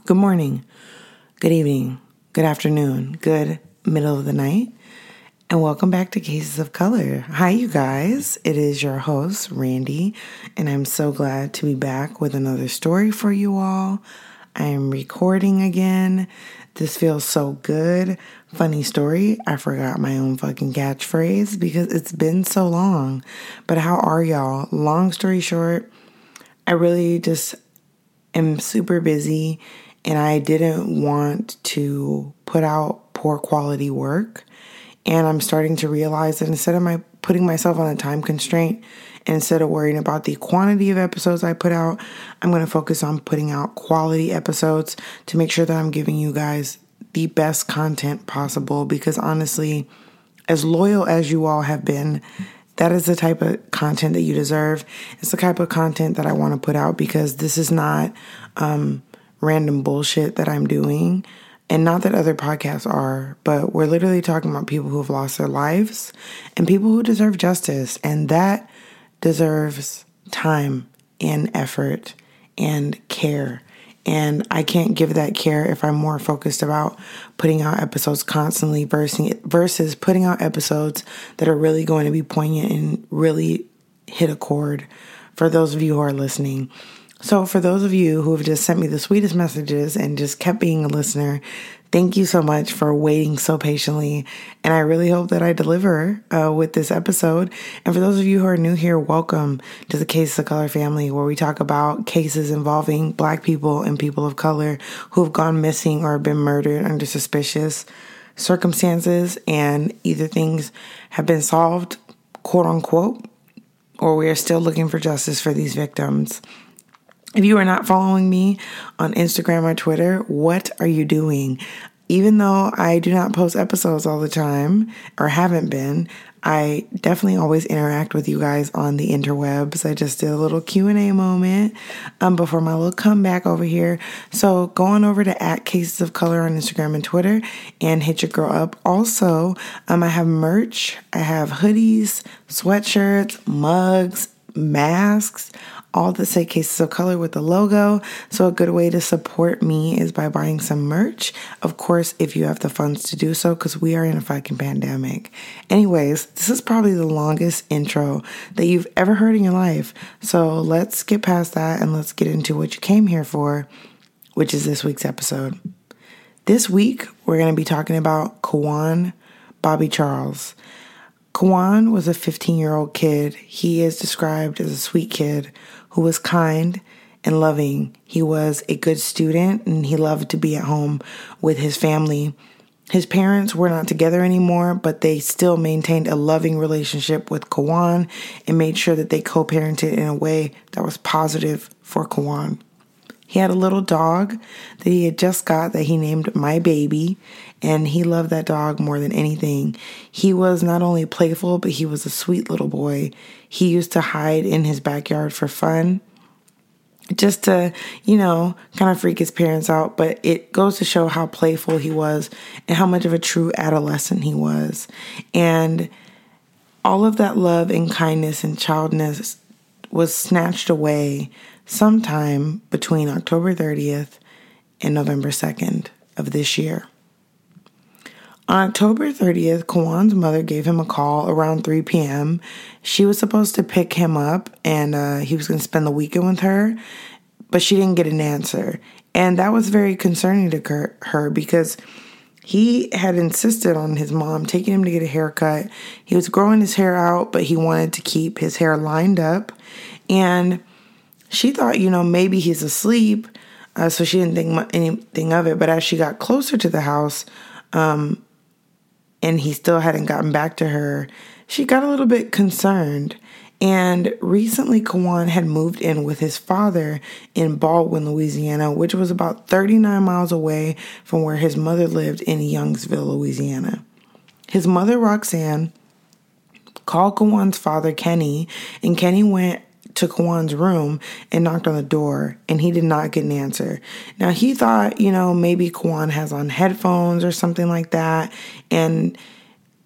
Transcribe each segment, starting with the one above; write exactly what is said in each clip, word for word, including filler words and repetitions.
good morning, good evening, good afternoon, good middle of the night, and welcome back to Cases of Color. Hi, you guys. It is your host, Randy, and I'm so glad to be back with another story for you all. I am recording again. This feels so good. Funny story, I forgot my own fucking catchphrase because it's been so long. But how are y'all? Long story short, I really just am super busy and I didn't want to put out poor quality work. And I'm starting to realize that instead of my putting myself on a time constraint, and instead of worrying about the quantity of episodes I put out, I'm going to focus on putting out quality episodes to make sure that I'm giving you guys the best content possible. Because honestly, as loyal as you all have been, that is the type of content that you deserve. It's the type of content that I want to put out because this is not um, random bullshit that I'm doing. And not that other podcasts are, but we're literally talking about people who have lost their lives and people who deserve justice. And that deserves time and effort and care. And I can't give that care if I'm more focused about putting out episodes constantly versus, versus putting out episodes that are really going to be poignant and really hit a chord for those of you who are listening. So for those of you who have just sent me the sweetest messages and just kept being a listener, thank you so much for waiting so patiently. And I really hope that I deliver uh, with this episode. And for those of you who are new here, welcome to the Cases of Color family, where we talk about cases involving Black people and people of color who have gone missing or been murdered under suspicious circumstances. And either things have been solved, quote unquote, or we are still looking for justice for these victims. If you are not following me on Instagram or Twitter, what are you doing? Even though I do not post episodes all the time, or haven't been, I definitely always interact with you guys on the interwebs. I just did a little Q and A moment um, before my little comeback over here. So go on over to at Cases of Color on Instagram and Twitter and hit your girl up. Also, um, I have merch. I have hoodies, sweatshirts, mugs, masks, all that say Cases of Color with the logo. So a good way to support me is by buying some merch. Of course, if you have the funds to do so, because we are in a fucking pandemic. Anyways, this is probably the longest intro that you've ever heard in your life. So let's get past that and let's get into what you came here for, which is this week's episode. This week, we're going to be talking about Kawan Bobby Charles. Kawan was a fifteen-year-old kid. He is described as a sweet kid who was kind and loving. He was a good student and he loved to be at home with his family. His parents were not together anymore, but they still maintained a loving relationship with Kawan and made sure that they co-parented in a way that was positive for Kawan. He had a little dog that he had just got that he named My Baby, and he loved that dog more than anything. He was not only playful, but he was a sweet little boy. He used to hide in his backyard for fun, just to, you know, kind of freak his parents out. But it goes to show how playful he was and how much of a true adolescent he was. And all of that love and kindness and childness was snatched away sometime between October thirtieth and November second of this year. On October thirtieth, Kawan's mother gave him a call around three p.m. She was supposed to pick him up and uh, he was going to spend the weekend with her, but she didn't get an answer. And that was very concerning to her because he had insisted on his mom taking him to get a haircut. He was growing his hair out, but he wanted to keep his hair lined up. And she thought, you know, maybe he's asleep, uh, so she didn't think anything of it. But as she got closer to the house, um, and he still hadn't gotten back to her, she got a little bit concerned. And recently, Kawan had moved in with his father in Baldwin, Louisiana, which was about thirty-nine miles away from where his mother lived in Youngsville, Louisiana. His mother, Roxanne, called Kawan's father, Kenny, and Kenny went to Kawan's room and knocked on the door, and he did not get an answer. Now, he thought, you know, maybe Kawan has on headphones or something like that, and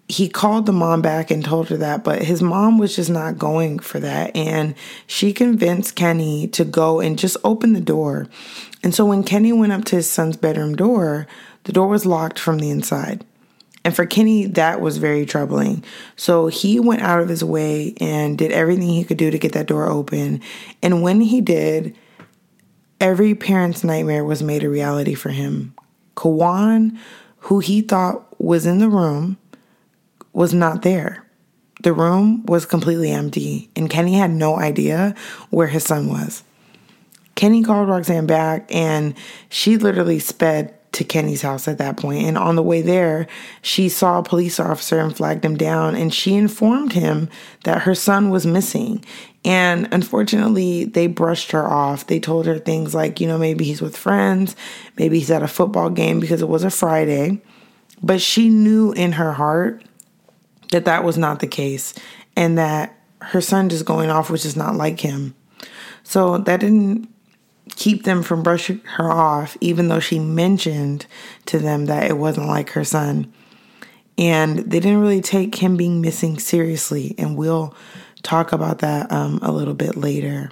he called the mom back and told her that, but his mom was just not going for that. And she convinced Kenny to go and just open the door. And so when Kenny went up to his son's bedroom door, the door was locked from the inside. And for Kenny, that was very troubling. So he went out of his way and did everything he could do to get that door open. And when he did, every parent's nightmare was made a reality for him. Kawan, who he thought was in the room, was not there. The room was completely empty, and Kenny had no idea where his son was. Kenny called Roxanne back, and she literally sped to Kenny's house at that point. And on the way there, she saw a police officer and flagged him down, and she informed him that her son was missing. And unfortunately, they brushed her off. They told her things like, you know, maybe he's with friends, maybe he's at a football game, because it was a Friday. But she knew in her heart that that was not the case, and that her son just going off was just not like him. So that didn't keep them from brushing her off, even though she mentioned to them that it wasn't like her son. And they didn't really take him being missing seriously, and we'll talk about that um, a little bit later.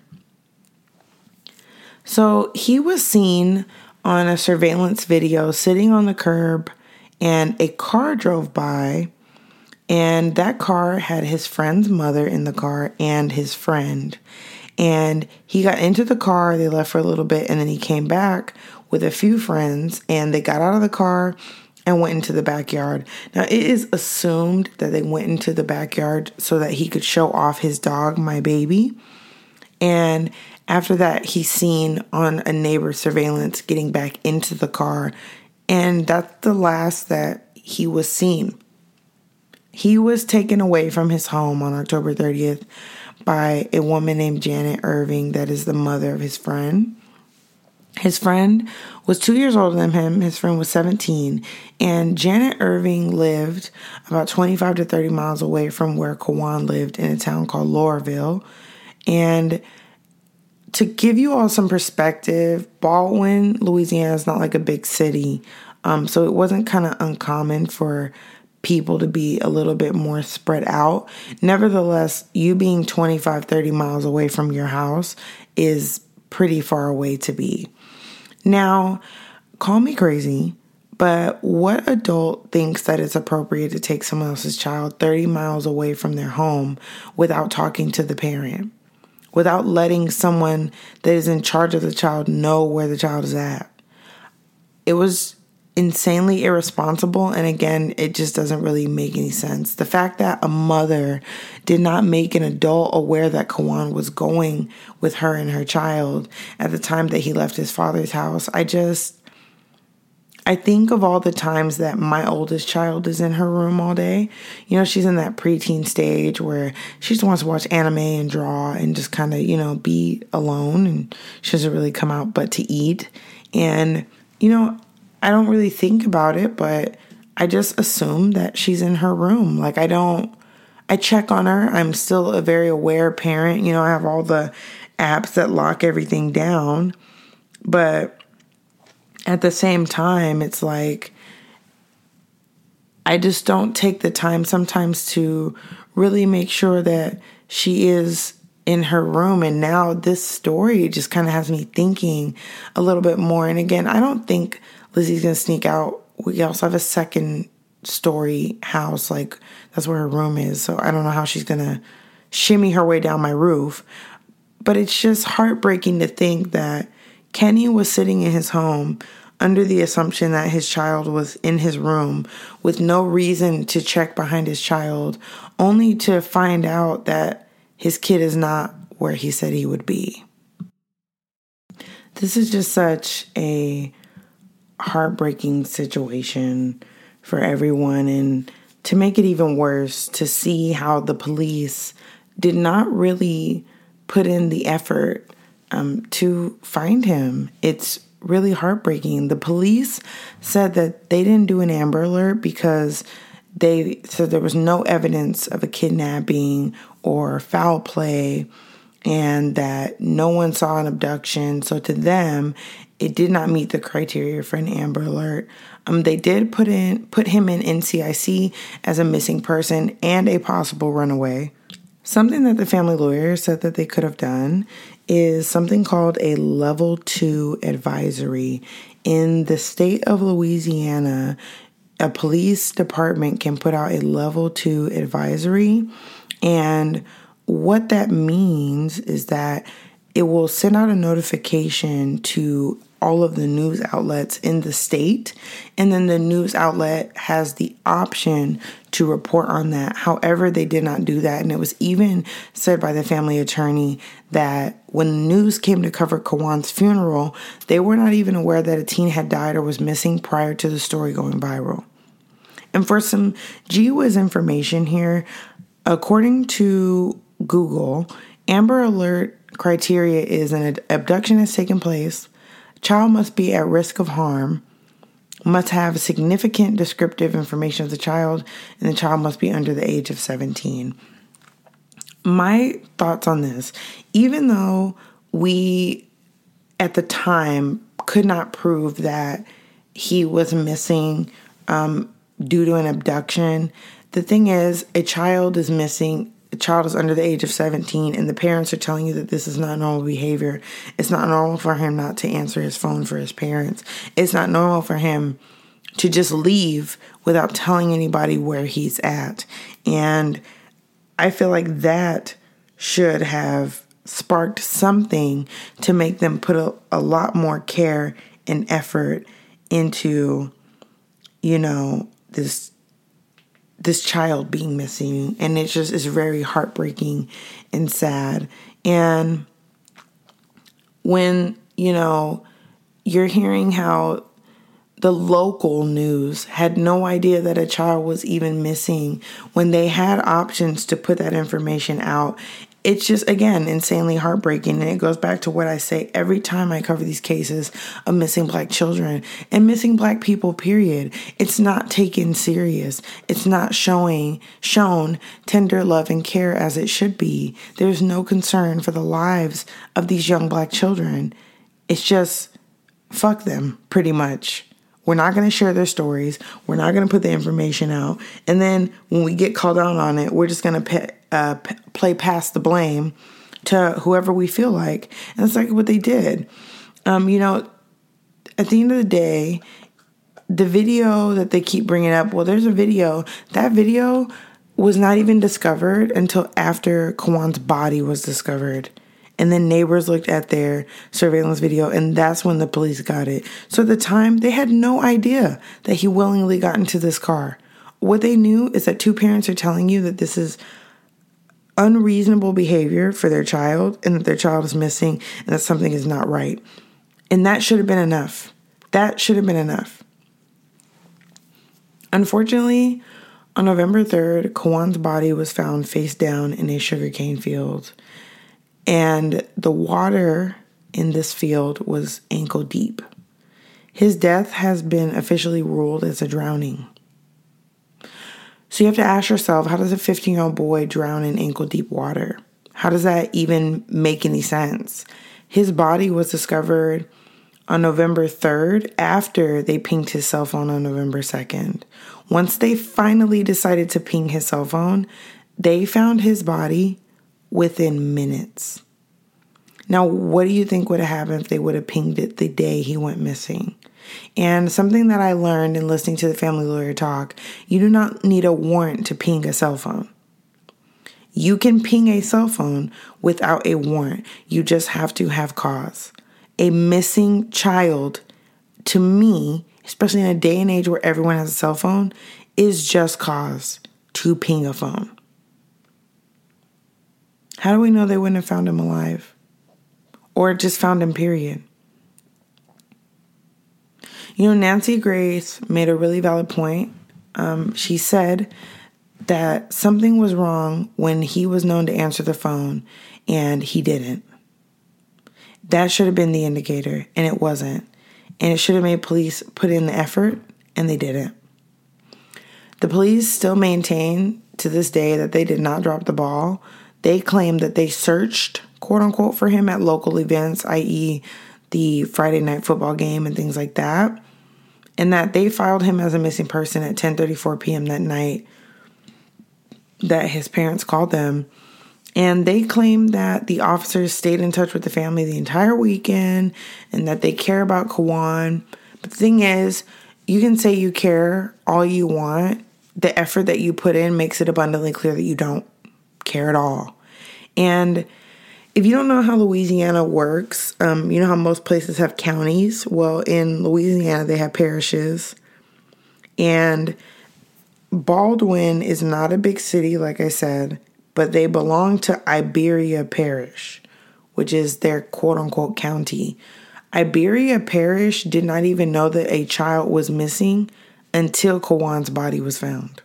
So he was seen on a surveillance video sitting on the curb, and a car drove by. And that car had his friend's mother in the car and his friend. And he got into the car, they left for a little bit, and then he came back with a few friends, and they got out of the car and went into the backyard. Now, it is assumed that they went into the backyard so that he could show off his dog, My Baby. And after that, he's seen on a neighbor's surveillance getting back into the car. And that's the last that he was seen. He was taken away from his home on October thirtieth by a woman named Janet Irving, that is the mother of his friend. His friend was two years older than him. His friend was seventeen. And Janet Irving lived about twenty-five to thirty miles away from where Kawan lived, in a town called Laurelville. And to give you all some perspective, Baldwin, Louisiana is not like a big city. Um, so it wasn't kind of uncommon for people to be a little bit more spread out. Nevertheless, you being twenty-five, thirty miles away from your house is pretty far away to be. Now, call me crazy, but what adult thinks that it's appropriate to take someone else's child thirty miles away from their home without talking to the parent, without letting someone that is in charge of the child know where the child is at? It was insanely irresponsible, and again, it just doesn't really make any sense. The fact that a mother did not make an adult aware that Kawan was going with her and her child at the time that he left his father's house, I just, I think of all the times that my oldest child is in her room all day. You know, she's in that preteen stage where she just wants to watch anime and draw and just kind of, you know, be alone, and she doesn't really come out but to eat. And, you know, I don't really think about it, but I just assume that she's in her room. Like, I don't, I check on her. I'm still a very aware parent. You know, I have all the apps that lock everything down. But at the same time, it's like, I just don't take the time sometimes to really make sure that she is in her room. And now this story just kind of has me thinking a little bit more. And again, I don't think Lizzie's going to sneak out. We also have a second story house. Like, that's where her room is. So I don't know how she's going to shimmy her way down my roof. But it's just heartbreaking to think that Kenny was sitting in his home under the assumption that his child was in his room with no reason to check behind his child, only to find out that his kid is not where he said he would be. This is just such a heartbreaking situation for everyone, and to make it even worse, to see how the police did not really put in the effort um, to find him. It's really heartbreaking. The police said that they didn't do an Amber Alert because they said there was no evidence of a kidnapping or foul play, and that no one saw an abduction. So to them, it did not meet the criteria for an Amber Alert. Um, they did put in put him in N C I C as a missing person and a possible runaway. Something that the family lawyer said that they could have done is something called a level two advisory. In the state of Louisiana, a police department can put out a level two advisory. And what that means is that it will send out a notification to all of the news outlets in the state, and then the news outlet has the option to report on that. However, they did not do that, and it was even said by the family attorney that when the news came to cover Kawan's funeral, they were not even aware that a teen had died or was missing prior to the story going viral. And for some gee whiz information here, according to Google, Amber Alert criteria is an abduction has taken place, child must be at risk of harm, must have significant descriptive information of the child, and the child must be under the age of seventeen. My thoughts on this, even though we at the time could not prove that he was missing um, due to an abduction, the thing is, a child is missing. The child is under the age of seventeen, and the parents are telling you that this is not normal behavior. It's not normal for him not to answer his phone for his parents. It's not normal for him to just leave without telling anybody where he's at. And I feel like that should have sparked something to make them put a, a lot more care and effort into, you know, this this child being missing. And it just is very heartbreaking and sad. And when, you know, you're hearing how the local news had no idea that a child was even missing when they had options to put that information out, it's just, again, insanely heartbreaking. And it goes back to what I say every time I cover these cases of missing Black children and missing Black people, period. It's not taken serious. It's not showing, shown tender love and care as it should be. There's no concern for the lives of these young Black children. It's just, fuck them, pretty much. We're not going to share their stories. We're not going to put the information out. And then when we get called out on it, we're just going to pe- uh, p- play past the blame to whoever we feel like. And that's like what they did. Um, you know, at the end of the day, the video that they keep bringing up, well, there's a video. That video was not even discovered until after Kawan's body was discovered. And then neighbors looked at their surveillance video, and that's when the police got it. So at the time, they had no idea that he willingly got into this car. What they knew is that two parents are telling you that this is unreasonable behavior for their child and that their child is missing and that something is not right. And that should have been enough. That should have been enough. Unfortunately, on November third, Kawan's body was found face down in a sugarcane field. And the water in this field was ankle deep. His death has been officially ruled as a drowning. So you have to ask yourself, how does a fifteen-year-old boy drown in ankle deep water? How does that even make any sense? His body was discovered on November third after they pinged his cell phone on November second. Once they finally decided to ping his cell phone, they found his body within minutes. Now, what do you think would have happened if they would have pinged it the day he went missing? And something that I learned in listening to the family lawyer talk, you do not need a warrant to ping a cell phone. You can ping a cell phone without a warrant. You just have to have cause. A missing child, to me, especially in a day and age where everyone has a cell phone, is just cause to ping a phone. How do we know they wouldn't have found him alive? Or just found him, period? You know, Nancy Grace made a really valid point. Um, she said that something was wrong when he was known to answer the phone and he didn't. That should have been the indicator, and it wasn't. And it should have made police put in the effort, and they didn't. The police still maintain to this day that they did not drop the ball. They claim that they searched, quote unquote, for him at local events, that is the Friday night football game and things like that. And that they filed him as a missing person at ten thirty-four p.m. that night that his parents called them. And they claim that the officers stayed in touch with the family the entire weekend and that they care about Kawan. But the thing is, you can say you care all you want. The effort that you put in makes it abundantly clear that you don't care at all. And if you don't know how Louisiana works, um, you know how most places have counties? Well, in Louisiana, they have parishes. And Baldwin is not a big city, like I said, but they belong to Iberia Parish, which is their quote-unquote county. Iberia Parish did not even know that a child was missing until Kawan's body was found.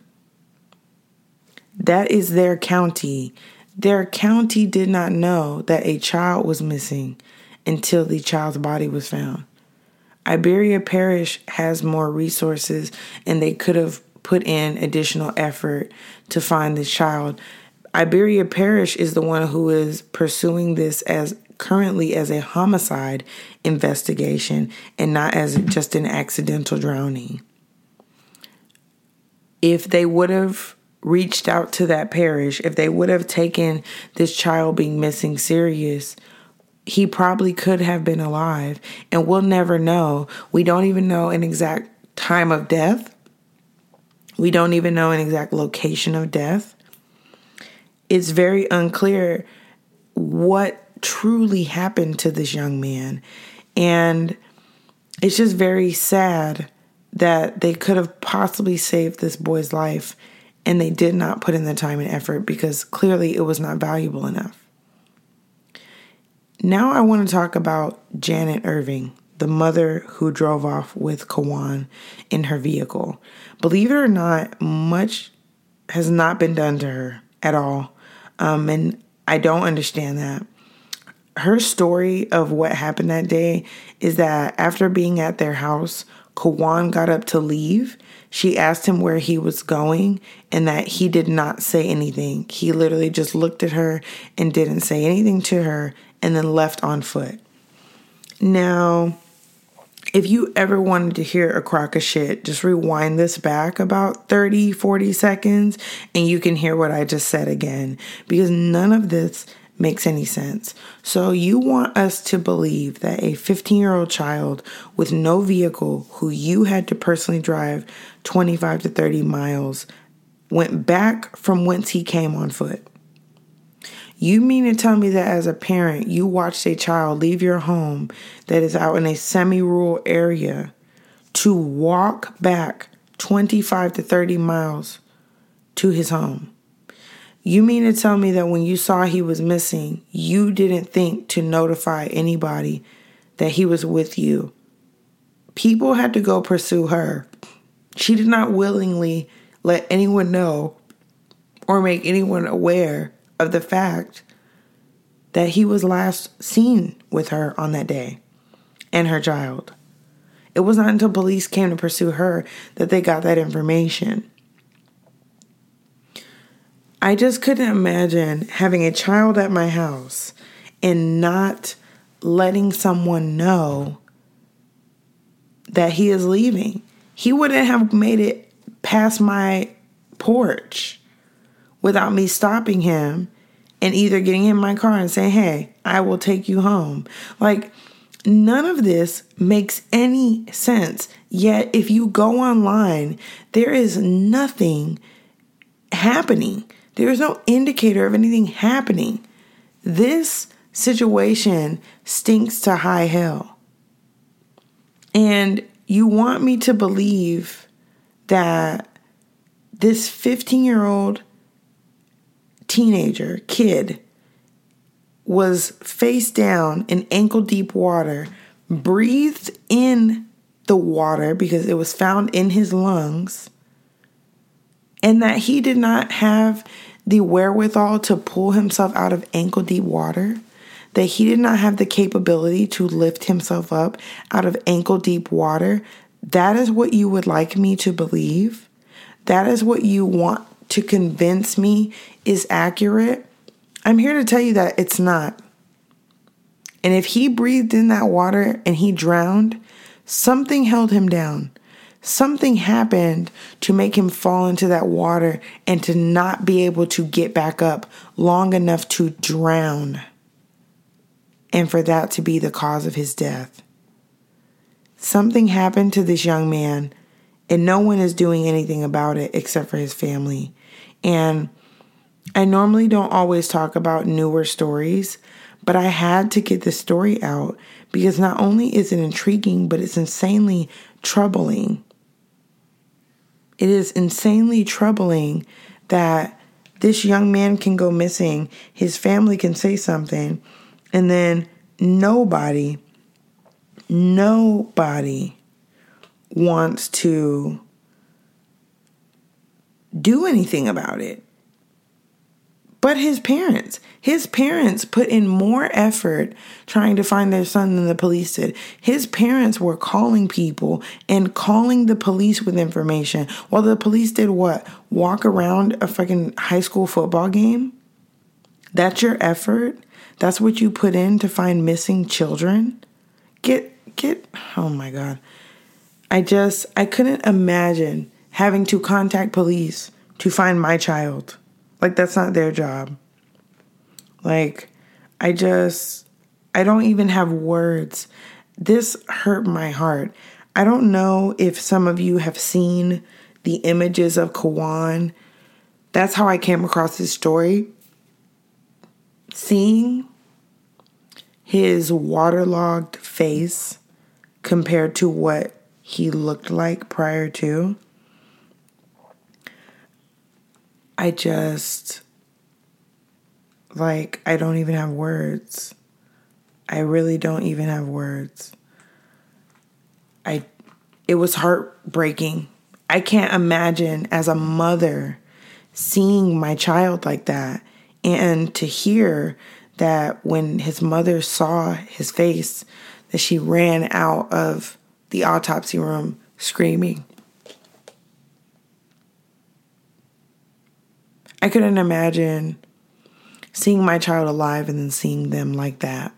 That is their county. Their county did not know that a child was missing until the child's body was found. Iberia Parish has more resources, and they could have put in additional effort to find this child. Iberia Parish is the one who is pursuing this as currently as a homicide investigation and not as just an accidental drowning. If they would have reached out to that parish, if they would have taken this child being missing serious, he probably could have been alive, and we'll never know. We don't even know an exact time of death. We don't even know an exact location of death. It's very unclear what truly happened to this young man. And it's just very sad that they could have possibly saved this boy's life and they did not put in the time and effort because clearly it was not valuable enough. Now I want to talk about Janet Irving, the mother who drove off with Kawan in her vehicle. Believe it or not, much has not been done to her at all. Um, and I don't understand that. Her story of what happened that day is that after being at their house, Kawan got up to leave. She asked him where he was going and that he did not say anything. He literally just looked at her and didn't say anything to her and then left on foot. Now, if you ever wanted to hear a crock of shit, just rewind this back about thirty, forty seconds and you can hear what I just said again, because none of this makes any sense. So you want us to believe that a fifteen-year-old child with no vehicle who you had to personally drive twenty-five to thirty miles went back from whence he came on foot? You mean to tell me that as a parent, you watched a child leave your home that is out in a semi-rural area to walk back twenty-five to thirty miles to his home? You mean to tell me that when you saw he was missing, you didn't think to notify anybody that he was with you? People had to go pursue her. She did not willingly let anyone know or make anyone aware of the fact that he was last seen with her on that day and her child. It was not until police came to pursue her that they got that information. I just couldn't imagine having a child at my house and not letting someone know that he is leaving. He wouldn't have made it past my porch without me stopping him and either getting in my car and saying, hey, I will take you home. Like, none of this makes any sense. Yet, if you go online, there is nothing happening. There is no indicator of anything happening. This situation stinks to high hell. And you want me to believe that this fifteen-year-old teenager, kid, was face down in ankle-deep water, breathed in the water because it was found in his lungs, and that he did not have the wherewithal to pull himself out of ankle-deep water, that he did not have the capability to lift himself up out of ankle-deep water. That is what you would like me to believe? That is what you want to convince me is accurate? I'm here to tell you that it's not. And if he breathed in that water and he drowned, something held him down. Something happened to make him fall into that water and to not be able to get back up long enough to drown. And for that to be the cause of his death. Something happened to this young man, and no one is doing anything about it except for his family. And I normally don't always talk about newer stories, but I had to get this story out because not only is it intriguing, but it's insanely troubling. It is insanely troubling that this young man can go missing, his family can say something, and then nobody, nobody wants to do anything about it. But his parents, his parents put in more effort trying to find their son than the police did. His parents were calling people and calling the police with information. While the police did what? Walk around a fucking high school football game? That's your effort? That's what you put in to find missing children? Get, get, oh my God. I just, I couldn't imagine having to contact police to find my child. Like, that's not their job. Like, I just, I don't even have words. This hurt my heart. I don't know if some of you have seen the images of Kawan. That's how I came across this story. Seeing his waterlogged face compared to what he looked like prior to, I just, like, I don't even have words. I really don't even have words. I, it was heartbreaking. I can't imagine as a mother seeing my child like that, and to hear that when his mother saw his face, that she ran out of the autopsy room screaming. I couldn't imagine seeing my child alive and then seeing them like that.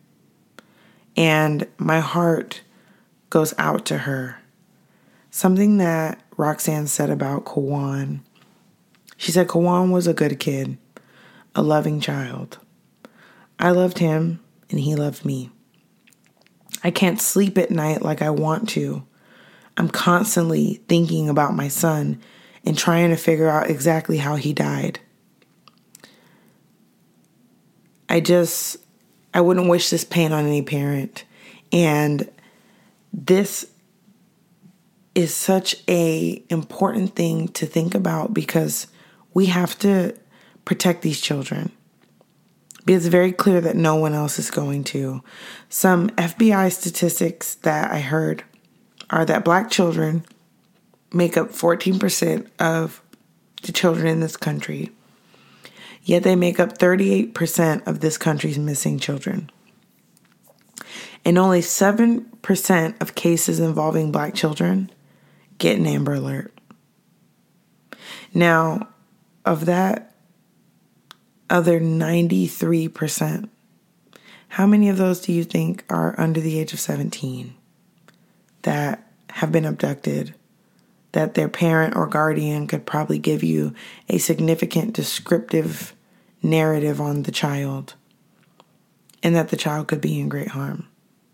And my heart goes out to her. Something that Roxanne said about Kawan. She said Kawan was a good kid, a loving child. I loved him and he loved me. I can't sleep at night like I want to. I'm constantly thinking about my son and trying to figure out exactly how he died. I just, I wouldn't wish this pain on any parent. And this is such a important thing to think about because we have to protect these children. It's very clear that no one else is going to. Some F B I statistics that I heard are that black children make up fourteen percent of the children in this country. Yet they make up thirty-eight percent of this country's missing children. And only seven percent of cases involving black children get an Amber Alert. Now, of that other ninety-three percent, how many of those do you think are under the age of seventeen that have been abducted, that their parent or guardian could probably give you a significant descriptive narrative on the child and that the child could be in great harm?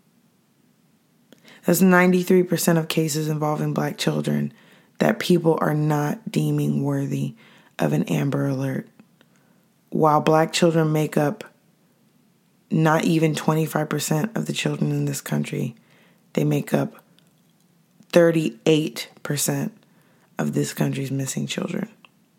That's ninety-three percent of cases involving black children that people are not deeming worthy of an Amber Alert. While black children make up not even twenty-five percent of the children in this country, they make up thirty-eight percent of this country's missing children.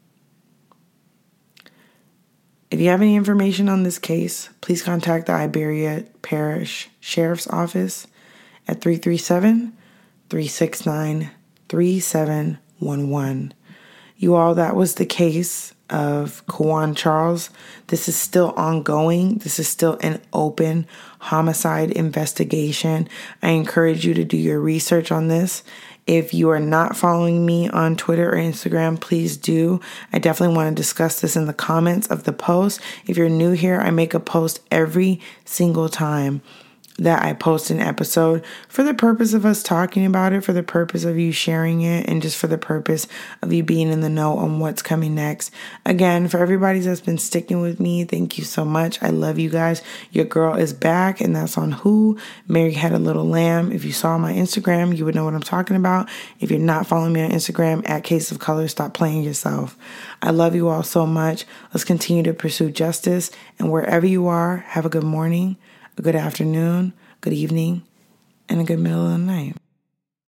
If you have any information on this case, please contact the Iberia Parish Sheriff's Office at three three seven, three six nine, three seven one one. You all, that was the case of Kawan Charles. This is still ongoing. This is still an open homicide investigation. I encourage you to do your research on this. If you are not following me on Twitter or Instagram, please do. I definitely want to discuss this in the comments of the post. If you're new here, I make a post every single time that I post an episode for the purpose of us talking about it, for the purpose of you sharing it, and just for the purpose of you being in the know on what's coming next. Again, for everybody that's been sticking with me, thank you so much. I love you guys. Your girl is back, and that's on Who? Mary Had a Little Lamb. If you saw my Instagram, you would know what I'm talking about. If you're not following me on Instagram, at Case of Color, stop playing yourself. I love you all so much. Let's continue to pursue justice, and wherever you are, have a good morning, a good afternoon, good evening, and a good middle of the night.